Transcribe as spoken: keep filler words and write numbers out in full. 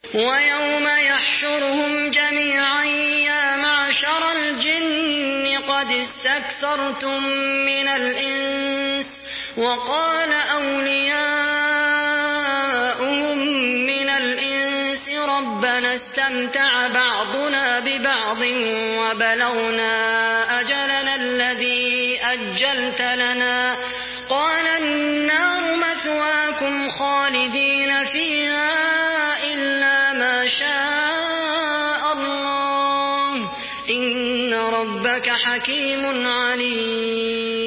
ويوم يحشرهم جميعا يا معشر الجن قد استكثرتم من الإنس وقال أولياؤهم من الإنس ربنا استمتع بعضنا ببعض وبلغنا أجلنا الذي أجلت لنا قال النار مثواكم خالدين فيها إلا ما شاء الله إن ربك حكيم عليم.